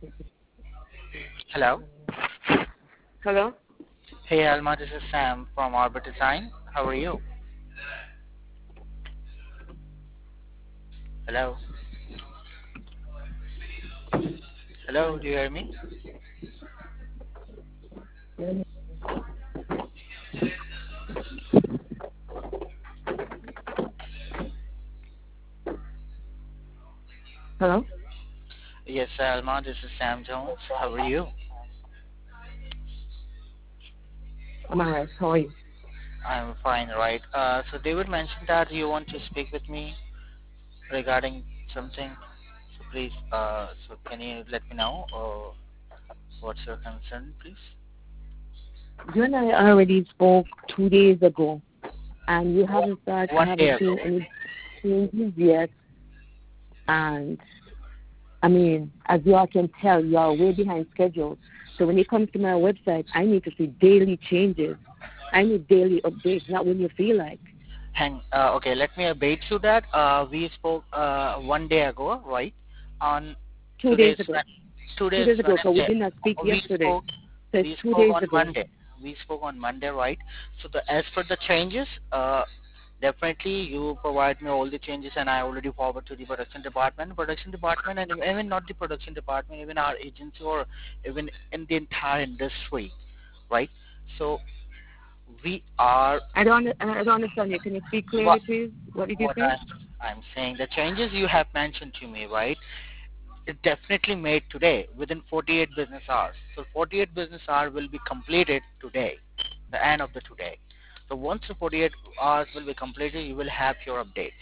Hello. Hello? Hey Alma, this is Sam from Orbit Design. How are you? Hello. Hello, do you hear me? Hello? Yes, Alma, this is Sam Jones. How are you? I'm alright. How are you? I'm fine, right? So David mentioned that you want to speak with me regarding something. So please, so can you let me know what's your concern, please? You and I already spoke 2 days ago, and you haven't started. I One day haven't ago. seen any changes yet. And I mean, as you all can tell, you are way behind schedule. So when it comes to my website, I need to see daily changes. I need daily updates, not when you feel like. Okay, let me update you that we spoke one day ago, right? On Two days today's ago. Wed- 2 today's days ago, because we Wednesday. did not speak We yesterday. spoke So it's we 2 spoke days on ago. Monday. We spoke on Monday, right? So as per the changes, definitely you provide me all the changes, and I already forward to the production department, and even not the production department, even our agency or even in the entire industry, right? So we are I don't understand you. Can you speak what clearly, please? What did you what say? I'm saying. The changes you have mentioned to me, right? It definitely made today within 48 business hours. So 48 business hours will be completed today, the end of the today. So once the 48 hours will be completed, you will have your updates.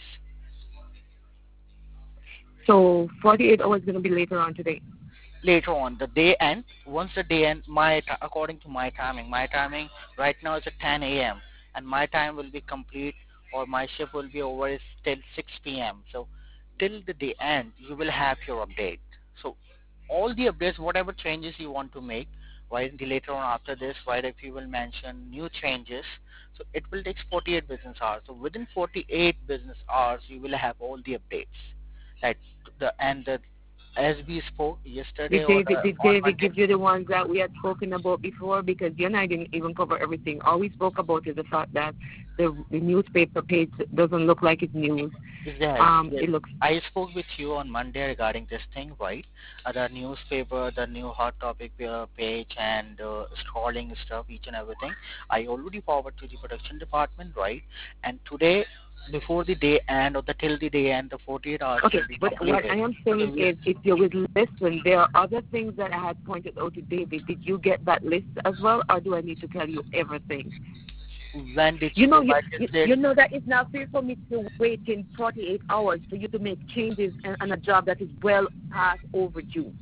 So 48 hours is going to be later on today. Later on, the day end, once the day end, according to my timing right now is at 10 a.m. and my time will be complete or my shift will be over is till 6 p.m. So till the day end, you will have your update. So all the updates, whatever changes you want to make, right, later on after this, right, if you will mention new changes, so it will take 48 business hours. So within 48 business hours, you will have all the updates. Like the as we spoke yesterday Did on David Monday. give you the ones that we had spoken about before? Because you and I didn't even cover everything. All we spoke about is the fact that the newspaper page doesn't look like it's news. Yes, yes. It looks. I spoke with you on Monday regarding this thing, right? The newspaper, the new hot topic page, and scrolling stuff, each and everything. I already forward to the production department, right? And today, before the day end or the till the day end, the 48 hours Okay, will be but what completed. I am So saying is, if you would listen, there are other things that I had pointed out to David. Did you get that list as well, or do I need to tell you everything? when did you You know, you, provide this you list? you know that it's not fair for me to wait in 48 hours for you to make changes on a job that is well past overdue.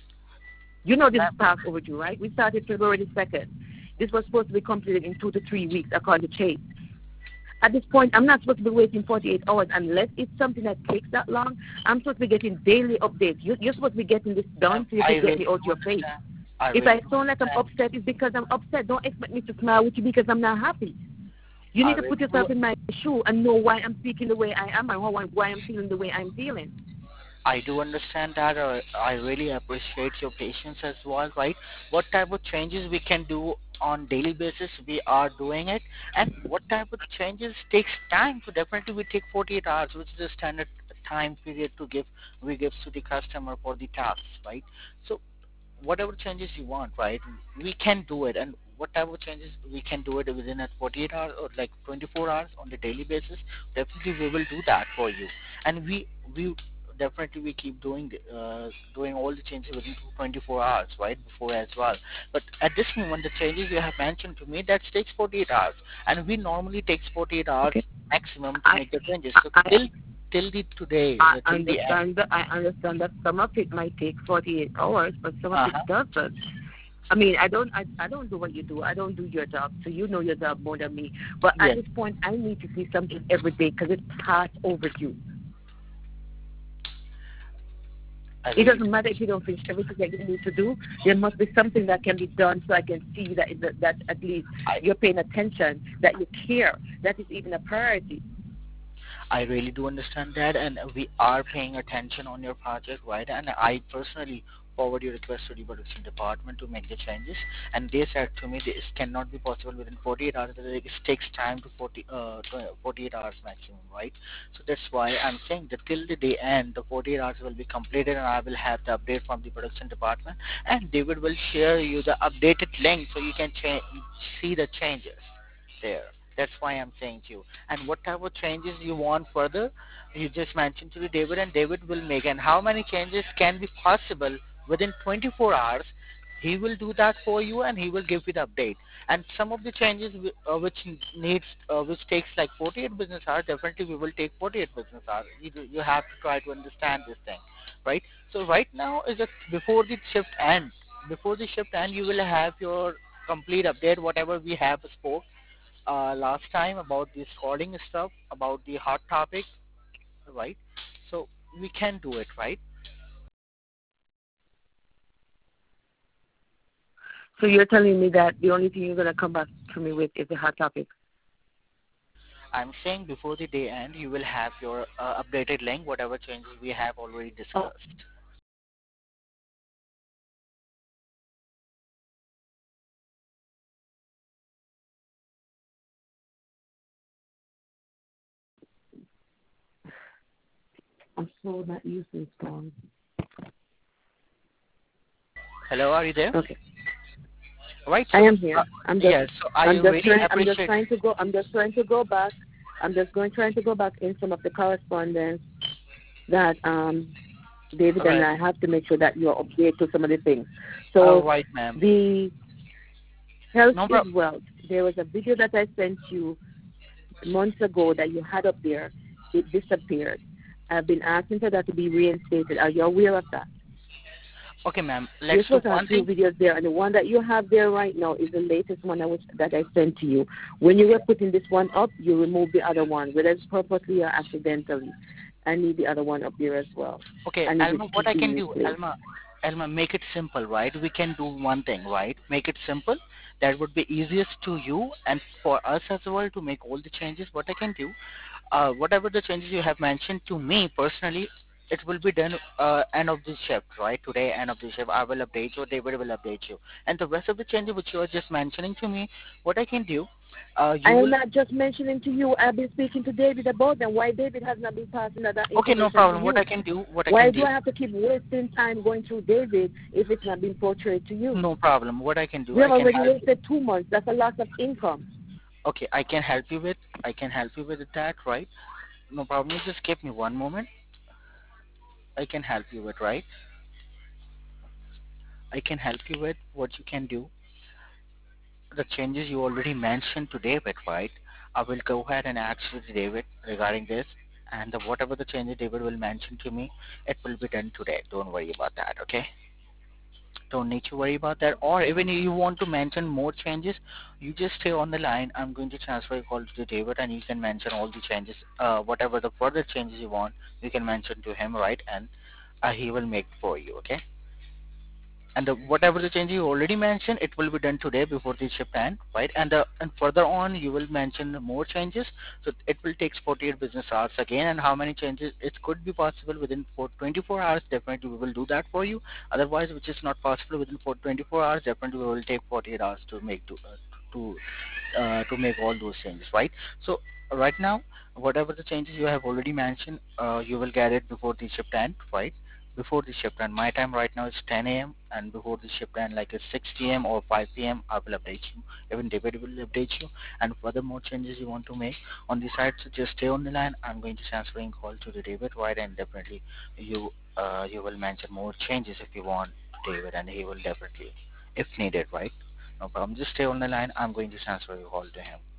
You know this is past overdue, right? We started February the 2nd. This was supposed to be completed in 2 to 3 weeks, according to Chase. At this point, I'm not supposed to be waiting 48 hours unless it's something that takes that long. I'm supposed to be getting daily updates. You're supposed to be getting this done so you I can get really me out do your face. understand. I If really I do sound like I'm understand. upset, it's because I'm upset. Don't expect me to smile with you because I'm not happy. You I need to really put do yourself in my shoe and know why I'm speaking the way I am and why I'm feeling the way I'm feeling. I do understand that. I really appreciate your patience as well, right? What type of changes we can do on daily basis, we are doing it, and what type of changes takes time. So definitely we take 48 hours, which is the standard time period to give we give to the customer for the tasks, right? So whatever changes you want, right? We can do it, and whatever changes we can do it within a 48 hours or like 24 hours on the daily basis. Definitely, we will do that for you, and we definitely we keep doing all the changes within 24 hours, right? Before as well. But at this moment, the changes you have mentioned to me that takes 48 hours, and we normally takes 48 hours Okay. maximum to I make the changes. So I till the today, till the end. I understand that some of it might take 48 hours, but some of Uh it huh. doesn't. I mean, I don't do what you do. I don't do your job, so you know your job more than me. But at Yes. this point, I need to see something every day because it's past overdue. I It really doesn't matter if you don't finish everything that you need to do. There must be something that can be done so I can see that at least I you're paying attention, that you care, that is even a priority. I really do understand that, and we are paying attention on your project, right? And I personally forward your request to the production department to make the changes, and they said to me this cannot be possible within 48 hours. That it takes time to 48 hours maximum, right? So that's why I'm saying that till the day end, the 48 hours will be completed, and I will have the update from the production department, and David will share you the updated link so you can see the changes there. That's why I'm saying to you. And what type of changes you want further, you just mentioned to David, and David will make. And how many changes can be possible within 24 hours? He will do that for you, and he will give you the update. And some of the changes which takes like 48 business hours, definitely we will take 48 business hours. You have to try to understand this thing, right? So right now is a before the shift ends. Before the shift end, you will have your complete update, whatever we have spoke last time about the calling stuff, about the hot topic, right? So we can do it, right? So you're telling me that the only thing you're going to come back to me with is the hot topic? I'm saying before the day end, you will have your updated link, whatever changes we have already Oh, discussed. I'm so not used to this phone. Hello, are you there? Okay. Right. I So, am here. yes. So I really appreciate. I'm just trying to go back. Trying to go back in some of the correspondence that David and Right. I have to make sure that you're updated to some of the things. All So right, ma'am. the health No is problem. wealth. There was a video that I sent you months ago that you had up there. It disappeared. I've been asking for that to be reinstated. Are you aware of that? Okay, ma'am. You're Let's do supposed to have one two thing. videos there, and the one that you have there right now is the latest one that I sent to you. When you were putting this one up, you removed the other one, whether it's purposely or accidentally. I need the other one up there as well. Okay, I need it Alma, to what I be can do, replaced. Alma, make it simple, right? We can do one thing, right? Make it simple. That would be easiest to you and for us as well to make all the changes. What I can do, whatever the changes you have mentioned to me personally, it will be done end of the shift, right? Today, end of the shift, I will update you, David will update you. And the rest of the changes which you are just mentioning to me, what I can do, I you am will. not just mentioning to you. I've been speaking to David about them. Why David has not been passing that Okay, no information to problem. you? What I Why can do do, I have to keep wasting time going through David if it's not being portrayed to you? no problem. What I can do, We I have can already help. wasted 2 months. That's a loss of income. Okay, I can help you with that, right? No problem. Just give me one moment. I can help you with, right? I can help you with what you can do. The changes you already mentioned to David, right? I will go ahead and ask you to David regarding this, and whatever the changes David will mention to me, it will be done today. Don't worry about that, okay? Don't need to worry about that. Or even if you want to mention more changes, you just stay on the line. I'm going to transfer your call to David, and you can mention all the changes, whatever the further changes you want, you can mention to him, right? And he will make for you, okay? And whatever the change you already mentioned, it will be done today before the shift end, right? And further on, you will mention more changes. So it will take 48 business hours again. And how many changes? It could be possible within 24 hours. Definitely, we will do that for you. Otherwise, which is not possible within 24 hours, definitely we will take 48 hours to make to make all those changes, right? So right now, whatever the changes you have already mentioned, you will get it before the shift end, right? Before the shift end. My time right now is 10 a.m. and before the shift end, like it's 6 p.m. or 5 p.m., I will update you. Even David will update you. And further more changes you want to make on the site, so just stay on the line. I'm going to transferring call to the David, right? And definitely you will mention more changes if you want, David, and he will definitely, if needed, right? No problem. Just stay on the line. I'm going to transfer your call to him.